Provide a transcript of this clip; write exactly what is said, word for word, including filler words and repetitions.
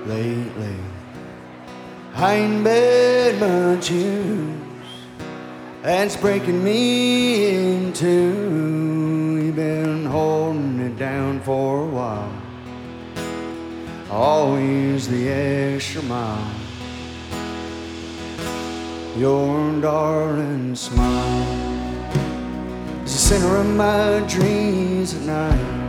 lately. I ain't been much use. That's breaking me in two. You've been holding it down for a while. Always the extra mile. Your darling smile is the center of my dreams at night.